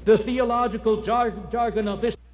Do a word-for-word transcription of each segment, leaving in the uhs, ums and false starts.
The theological jar- jargon of this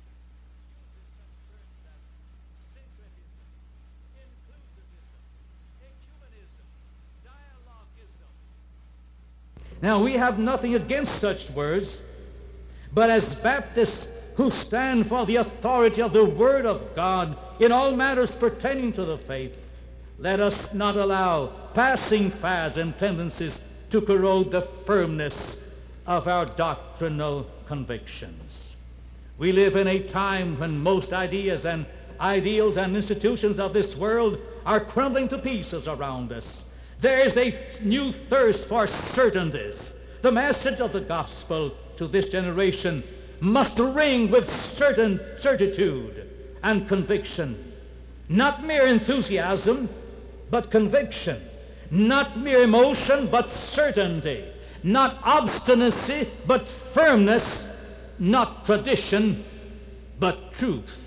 Now, we have nothing against such words, but as Baptists who stand for the authority of the Word of God in all matters pertaining to the faith, let us not allow passing fads and tendencies to corrode the firmness of our doctrinal convictions. We live in a time when most ideas and ideals and institutions of this world are crumbling to pieces around us. There is a new thirst for certainties. The message of the gospel to this generation must ring with certain certitude and conviction. Not mere enthusiasm, but conviction. Not mere emotion, but certainty. Not obstinacy, but firmness. Not tradition, but truth.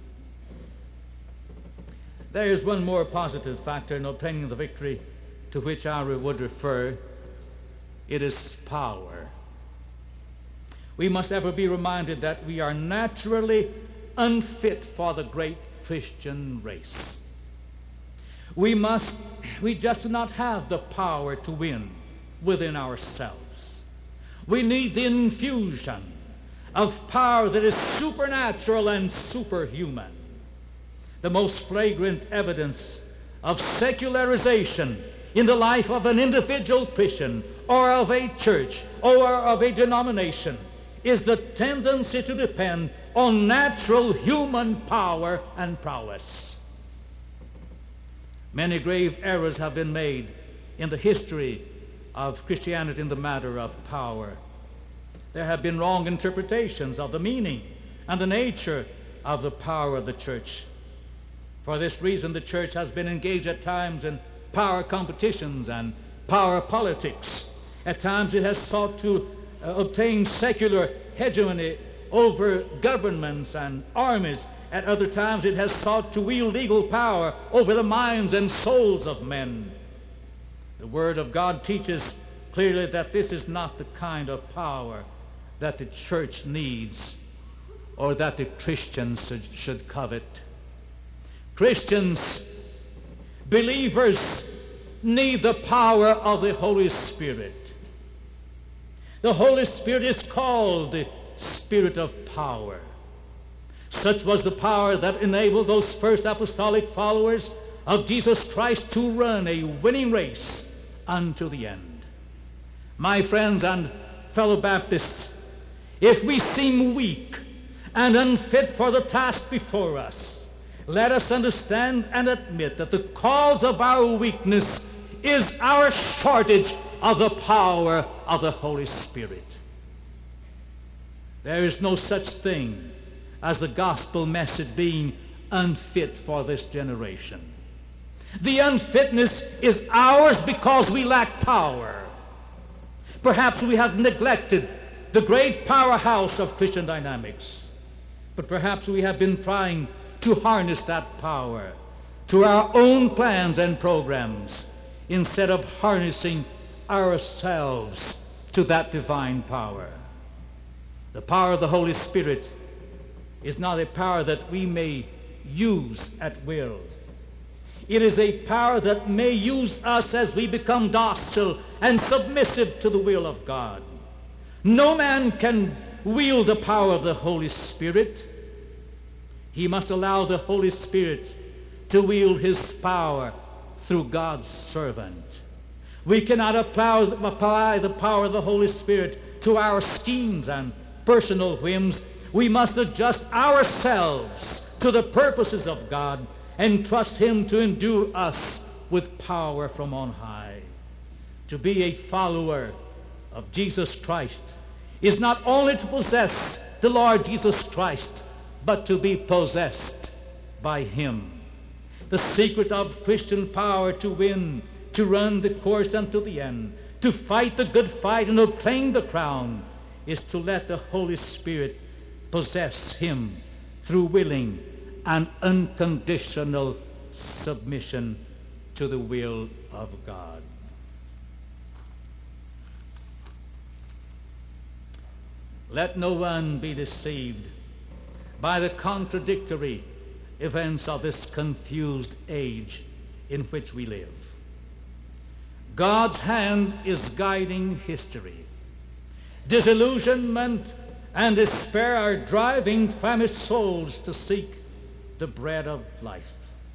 There is one more positive factor in obtaining the victory to which I would refer. It is power. We must ever be reminded that we are naturally unfit for the great Christian race. We must, we just do not have the power to win within ourselves. We need the infusion of power that is supernatural and superhuman. The most flagrant evidence of secularization in the life of an individual Christian or of a church or of a denomination is the tendency to depend on natural human power and prowess. Many grave errors have been made in the history of Christianity in the matter of power. There have been wrong interpretations of the meaning and the nature of the power of the church. For this reason, the church has been engaged at times in power competitions and power politics. At times it has sought to uh, obtain secular hegemony over governments and armies. At other times it has sought to wield legal power over the minds and souls of men. The Word of God teaches clearly that this is not the kind of power that the church needs or that the Christians should, should covet. Christians, believers, need the power of the Holy Spirit. The Holy Spirit is called the Spirit of power. Such was the power that enabled those first apostolic followers of Jesus Christ to run a winning race unto the end. My friends and fellow Baptists, if we seem weak and unfit for the task before us, let us understand and admit that the cause of our weakness is our shortage of the power of the Holy Spirit. There is no such thing as the gospel message being unfit for this generation. The unfitness is ours because we lack power. Perhaps we have neglected the great powerhouse of Christian dynamics, but perhaps we have been trying to harness that power to our own plans and programs instead of harnessing ourselves to that divine power. The power of the Holy Spirit is not a power that we may use at will. It is a power that may use us as we become docile and submissive to the will of God. No man can wield the power of the Holy Spirit. He must allow the Holy Spirit to wield his power through God's servant. We cannot apply, apply the power of the Holy Spirit to our schemes and personal whims. We must adjust ourselves to the purposes of God and trust him to endue us with power from on high. To be a follower of Jesus Christ is not only to possess the Lord Jesus Christ, but to be possessed by him. The secret of Christian power to win, to run the course unto the end, to fight the good fight and obtain the crown, is to let the Holy Spirit possess him through willing and unconditional submission to the will of God. Let no one be deceived by the contradictory events of this confused age in which we live. God's hand is guiding history. Disillusionment and despair are driving famished souls to seek the bread of life.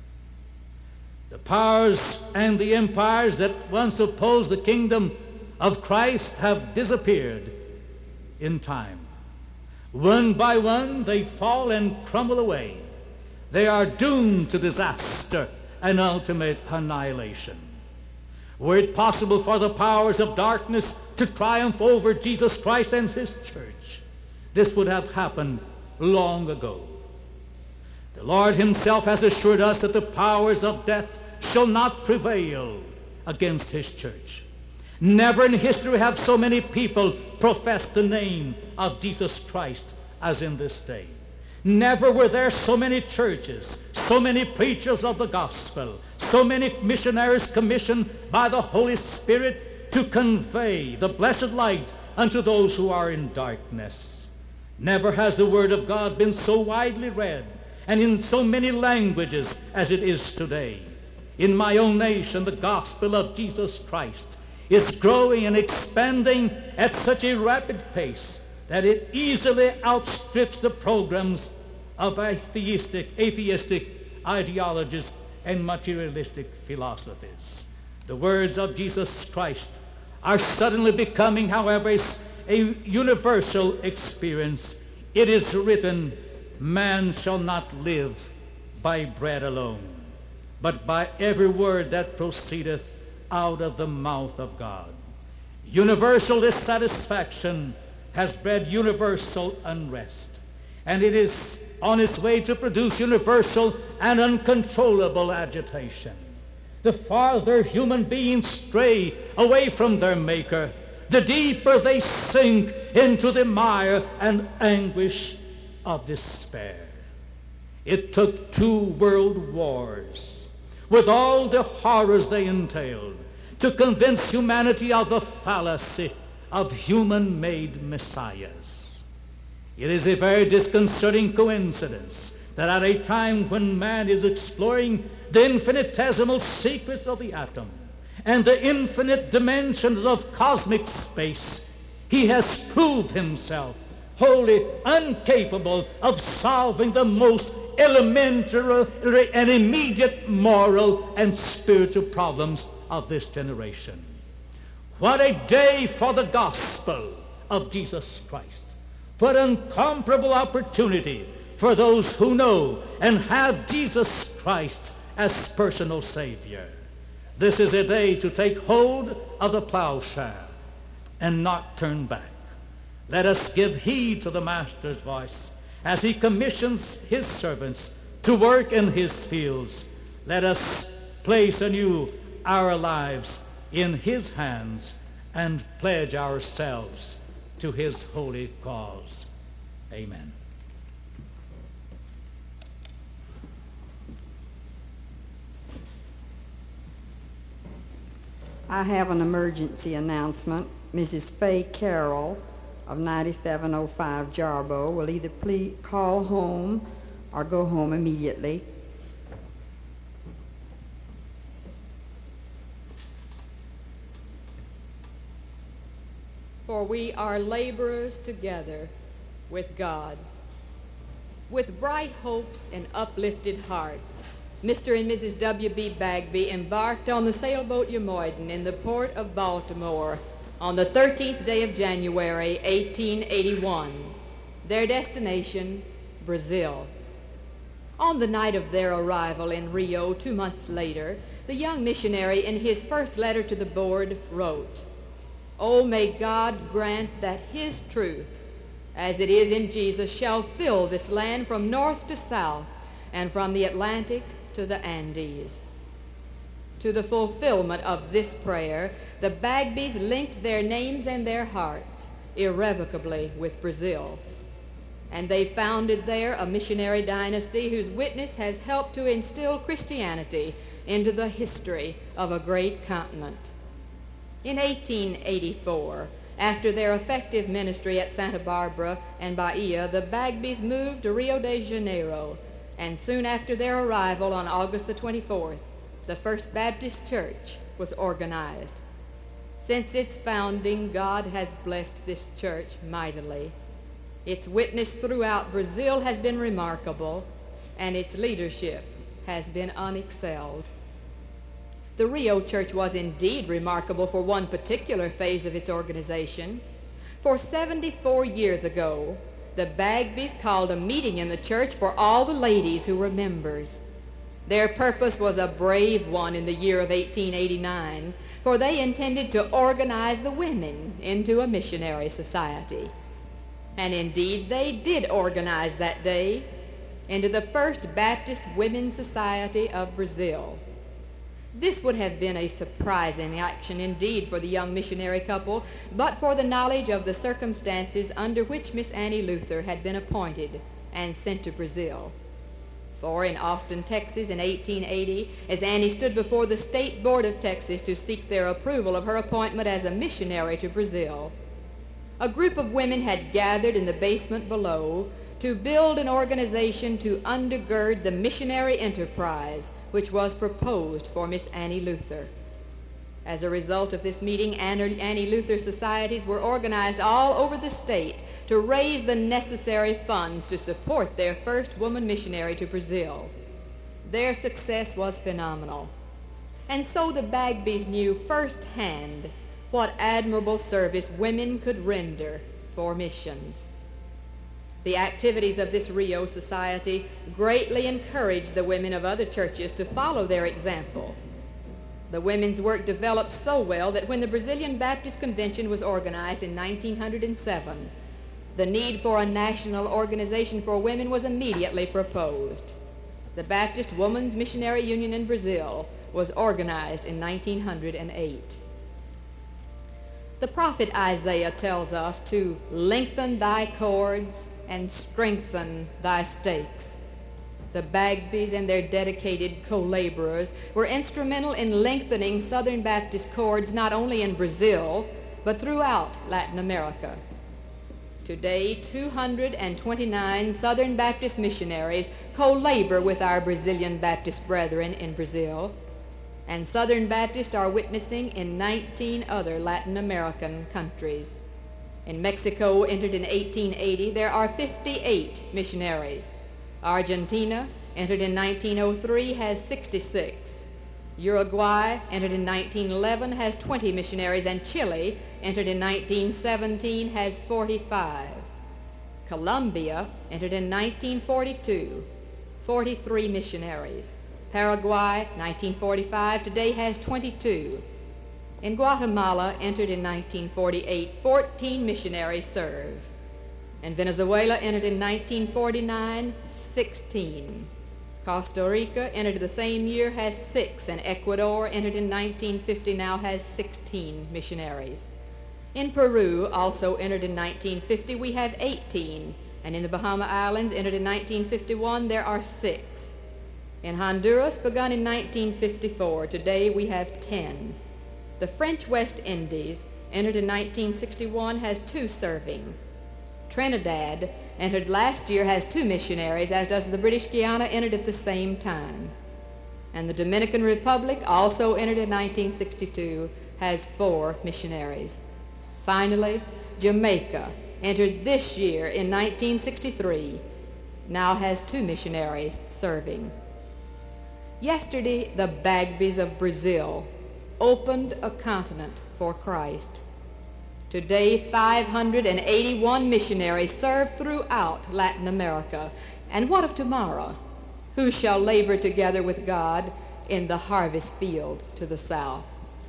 The powers and the empires that once opposed the kingdom of Christ have disappeared in time. One by one they fall and crumble away. They are doomed to disaster and ultimate annihilation. Were it possible for the powers of darkness to triumph over Jesus Christ and his church, this would have happened long ago. The Lord himself has assured us that the powers of death shall not prevail against his church. Never in history have so many people professed the name of Jesus Christ as in this day. Never were there so many churches, so many preachers of the gospel, so many missionaries commissioned by the Holy Spirit to convey the blessed light unto those who are in darkness. Never has the Word of God been so widely read and in so many languages as it is today. In my own nation, the gospel of Jesus Christ is growing and expanding at such a rapid pace that it easily outstrips the programs of atheistic, atheistic ideologies and materialistic philosophies. The words of Jesus Christ are suddenly becoming, however, a universal experience. It is written, man shall not live by bread alone, but by every word that proceedeth out of the mouth of God. Universal dissatisfaction has bred universal unrest, and it is on its way to produce universal and uncontrollable agitation. The farther human beings stray away from their Maker, the deeper they sink into the mire and anguish of despair. It took two world wars, with all the horrors they entailed, to convince humanity of the fallacy of human-made messiahs. It is a very disconcerting coincidence that at a time when man is exploring the infinitesimal secrets of the atom and the infinite dimensions of cosmic space, he has proved himself wholly incapable of solving the most elementary and immediate moral and spiritual problems of this generation. What a day for the gospel of Jesus Christ. What incomparable opportunity for those who know and have Jesus Christ as personal Savior. This is a day to take hold of the plowshare and not turn back. Let us give heed to the Master's voice as he commissions his servants to work in his fields. Let us place anew our lives in his hands and pledge ourselves to his holy cause. Amen. I have an emergency announcement. Missus Faye Carroll of ninety-seven oh five Jarboe will either please call home or go home immediately. For we are laborers together with God. With bright hopes and uplifted hearts, Mister and Missus W B Bagby embarked on the sailboat Yamoyden in the port of Baltimore on the thirteenth day of January, eighteen eighty-one. Their destination, Brazil. On the night of their arrival in Rio two months later, the young missionary in his first letter to the board wrote, "Oh, may God grant that his truth, as it is in Jesus, shall fill this land from north to south and from the Atlantic to the Andes." To the fulfillment of this prayer, the Bagbys linked their names and their hearts irrevocably with Brazil. And they founded there a missionary dynasty whose witness has helped to instill Christianity into the history of a great continent. In eighteen eighty-four, After their effective ministry at Santa Barbara and Bahia, the Bagbys moved to Rio de Janeiro, and soon after their arrival on August the twenty-fourth, the First Baptist Church was organized. Since its founding, God has blessed this church mightily. Its witness throughout Brazil has been remarkable, and its leadership has been unexcelled. The Rio Church was indeed remarkable for one particular phase of its organization. For seventy-four years ago, the Bagbys called a meeting in the church for all the ladies who were members. Their purpose was a brave one in the year of eighteen eighty-nine, for they intended to organize the women into a missionary society. And indeed they did organize that day into the First Baptist Women's Society of Brazil. This would have been a surprising action indeed for the young missionary couple, but for the knowledge of the circumstances under which Miss Annie Luther had been appointed and sent to Brazil. For in Austin, Texas, in eighteen eighty, as Annie stood before the State Board of Texas to seek their approval of her appointment as a missionary to Brazil, a group of women had gathered in the basement below to build an organization to undergird the missionary enterprise which was proposed for Miss Annie Luther. As a result of this meeting, Annie Luther societies were organized all over the state to raise the necessary funds to support their first woman missionary to Brazil. Their success was phenomenal. And so the Bagbys knew firsthand what admirable service women could render for missions. The activities of this Rio Society greatly encouraged the women of other churches to follow their example. The women's work developed so well that when the Brazilian Baptist Convention was organized in nineteen oh seven, the need for a national organization for women was immediately proposed. The Baptist Women's Missionary Union in Brazil was organized in nineteen oh eight. The prophet Isaiah tells us to lengthen thy cords and strengthen thy stakes. The Bagbys and their dedicated co-laborers were instrumental in lengthening Southern Baptist cords not only in Brazil, but throughout Latin America. Today, two hundred twenty-nine Southern Baptist missionaries co-labor with our Brazilian Baptist brethren in Brazil, and Southern Baptists are witnessing in nineteen other Latin American countries. In Mexico, entered in eighteen eighty, there are fifty-eight missionaries. Argentina, entered in nineteen oh three, has sixty-six. Uruguay, entered in nineteen eleven, has twenty missionaries, and Chile, entered in nineteen seventeen, has forty-five. Colombia, entered in nineteen forty-two, forty-three missionaries. Paraguay, nineteen forty-five, today has twenty-two. In Guatemala, entered in nineteen forty-eight, fourteen missionaries serve. In Venezuela, entered in nineteen forty-nine, sixteen. Costa Rica, entered the same year, has six, and Ecuador, entered in nineteen fifty, now has sixteen missionaries. In Peru, also entered in nineteen fifty, we have eighteen, and in the Bahama Islands, entered in nineteen fifty-one, there are six. In Honduras, begun in nineteen fifty-four, today we have ten. The French West Indies, entered in nineteen sixty-one, has two serving. Trinidad, entered last year, has two missionaries, as does the British Guiana, entered at the same time. And the Dominican Republic, also entered in nineteen sixty-two, has four missionaries. Finally, Jamaica, entered this year in nineteen sixty-three, now has two missionaries serving. Yesterday, the Bagbys of Brazil opened a continent for Christ. Today, five hundred eighty-one missionaries serve throughout Latin America. And what of tomorrow? Who shall labor together with God in the harvest field to the south?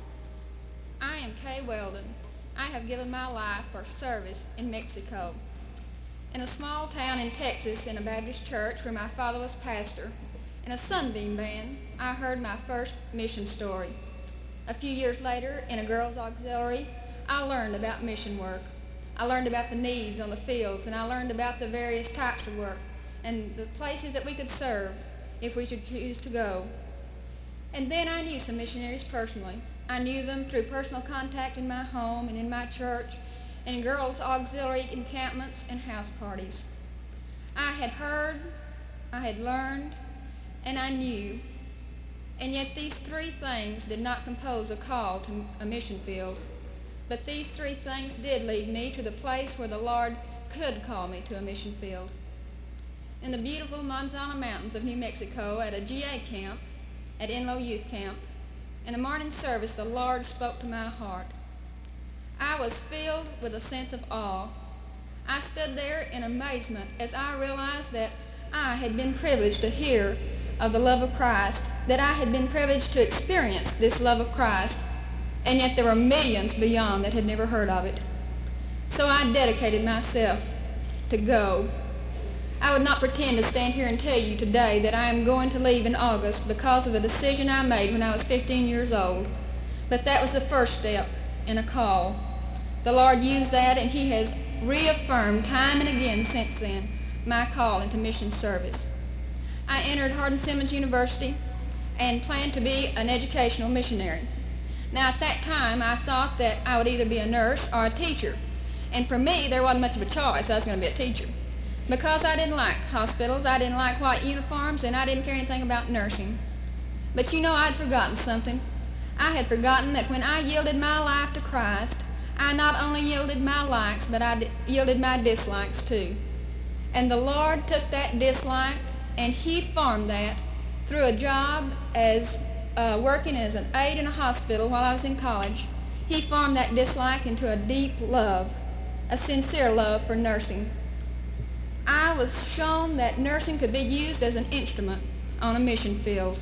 I am Kay Weldon. I have given my life for service in Mexico. In a small town in Texas, in a Baptist church where my father was pastor, in a Sunbeam band, I heard my first mission story. A few years later, in a girls' auxiliary, I learned about mission work. I learned about the needs on the fields, and I learned about the various types of work and the places that we could serve if we should choose to go. And then I knew some missionaries personally. I knew them through personal contact in my home and in my church, and girls' auxiliary encampments and house parties. I had heard, I had learned, and I knew, and yet these three things did not compose a call to a mission field. But these three things did lead me to the place where the Lord could call me to a mission field. In the beautiful Manzana Mountains of New Mexico, at a G A camp, at Enlow Youth Camp, in a morning service, the Lord spoke to my heart. I was filled with a sense of awe. I stood there in amazement as I realized that I had been privileged to hear of the love of Christ, that I had been privileged to experience this love of Christ, and yet there were millions beyond that had never heard of it. So I dedicated myself to go. I would not pretend to stand here and tell you today that I am going to leave in August because of a decision I made when I was fifteen years old. But that was the first step in a call. The Lord used that, and He has reaffirmed time and again since then my call into mission service. I entered Hardin Simmons University and planned to be an educational missionary. Now, at that time, I thought that I would either be a nurse or a teacher. And for me, there wasn't much of a choice. I was going to be a teacher. Because I didn't like hospitals, I didn't like white uniforms, and I didn't care anything about nursing. But you know, I'd forgotten something. I had forgotten that when I yielded my life to Christ, I not only yielded my likes, but I d- yielded my dislikes too. And the Lord took that dislike, and He formed that through a job as uh, working as an aide in a hospital while I was in college. He formed that dislike into a deep love, a sincere love for nursing. I was shown that nursing could be used as an instrument on a mission field.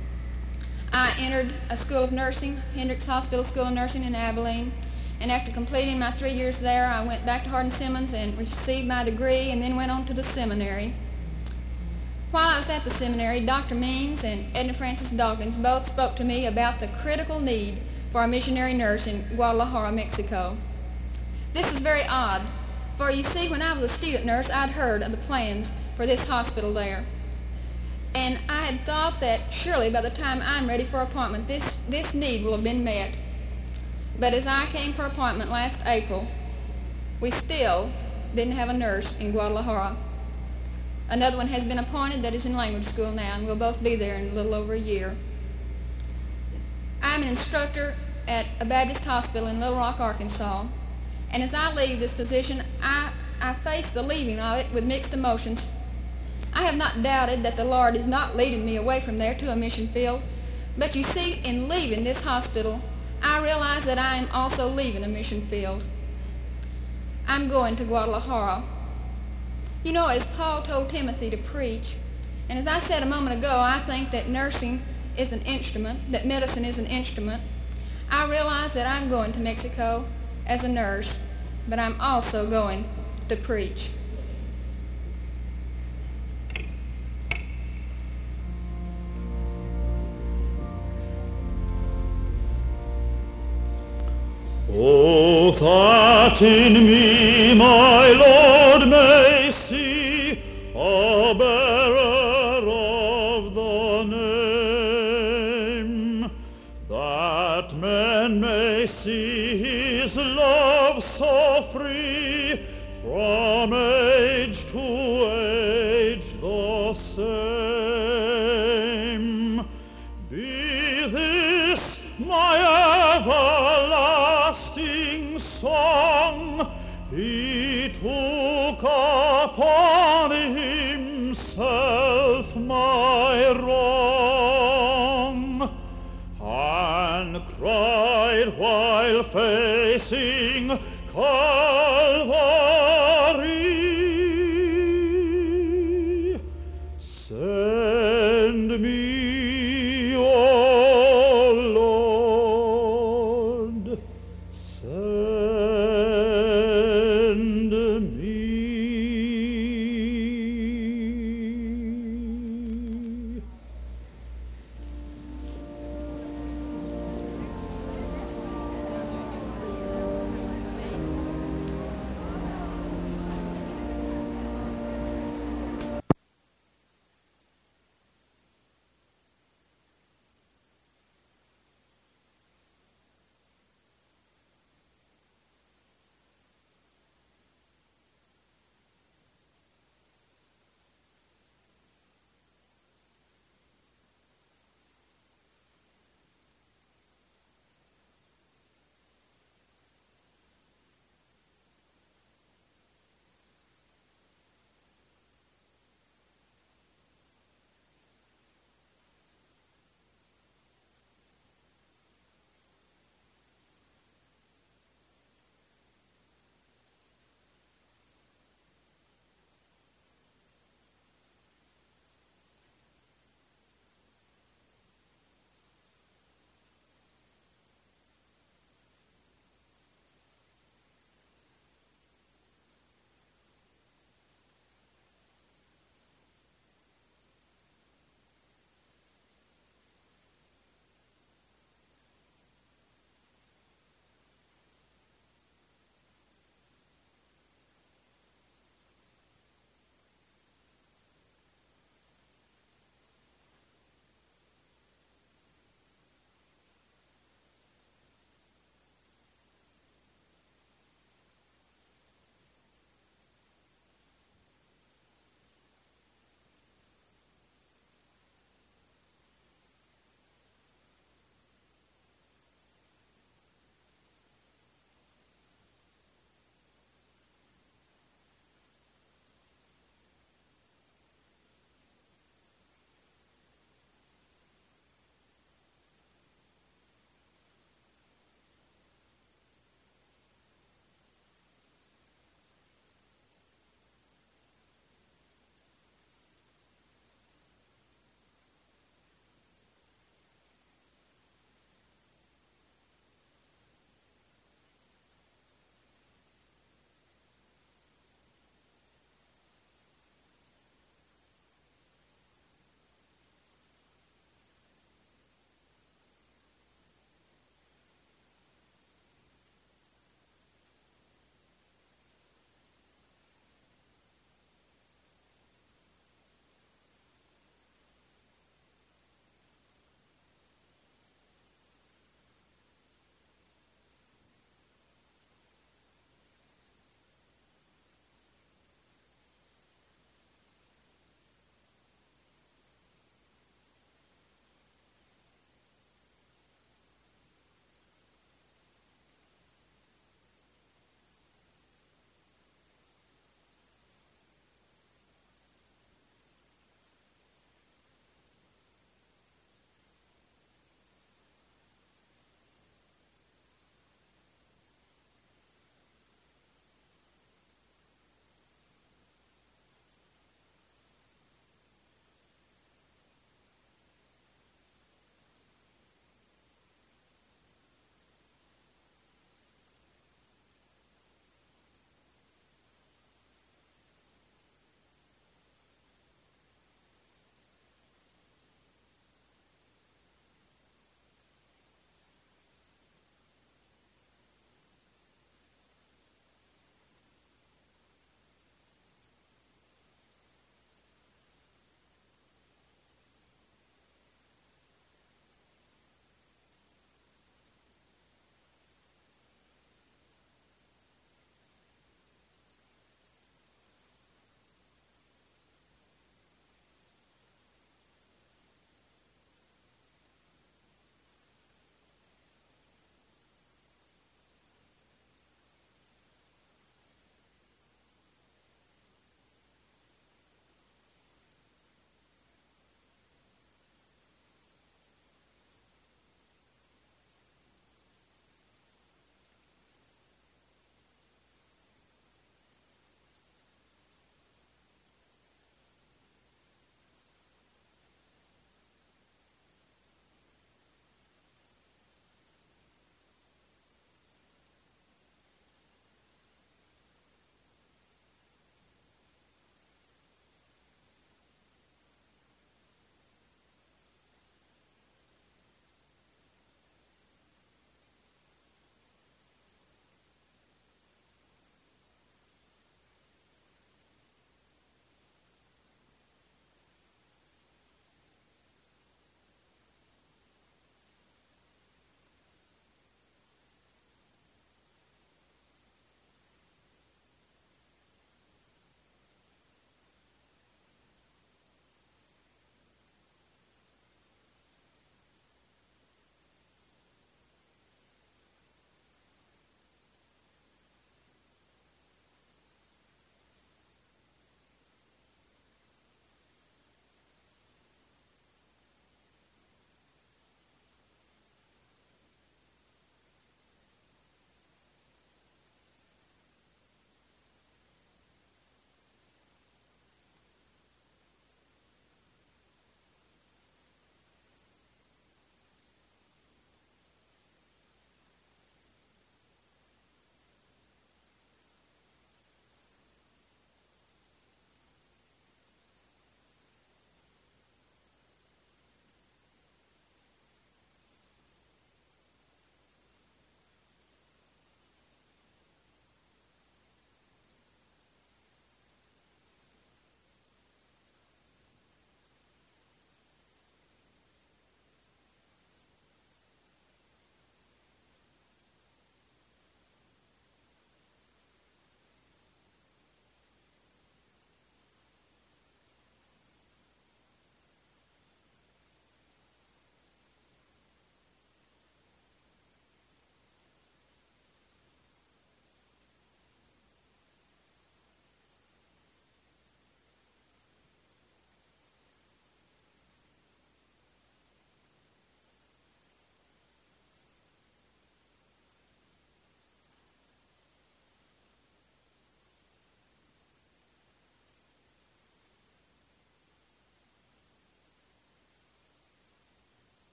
I entered a school of nursing, Hendricks Hospital School of Nursing in Abilene, and after completing my three years there, I went back to Hardin Simmons and received my degree and then went on to the seminary. While I was at the seminary, Doctor Means and Edna Francis Dawkins both spoke to me about the critical need for a missionary nurse in Guadalajara, Mexico. This is very odd. For you see, when I was a student nurse, I'd heard of the plans for this hospital there. And I had thought that surely by the time I'm ready for appointment, this, this need will have been met. But as I came for appointment last April, we still didn't have a nurse in Guadalajara. Another one has been appointed that is in language school now, and we'll both be there in a little over a year. I'm an instructor at a Baptist hospital in Little Rock, Arkansas. And as I leave this position, I, I face the leaving of it with mixed emotions. I have not doubted that the Lord is not leading me away from there to a mission field. But you see, in leaving this hospital, I realize that I am also leaving a mission field. I'm going to Guadalajara. You know, as Paul told Timothy to preach, and as I said a moment ago, I think that nursing is an instrument, that medicine is an instrument. I realize that I'm going to Mexico as a nurse, but I'm also going to preach. Oh, that in me my Lord may see a bearer of the name, that men may see His love so free, from age to age the same. Be this my everlasting song, He took upon Himself my wrong, and cried while facing Calvary,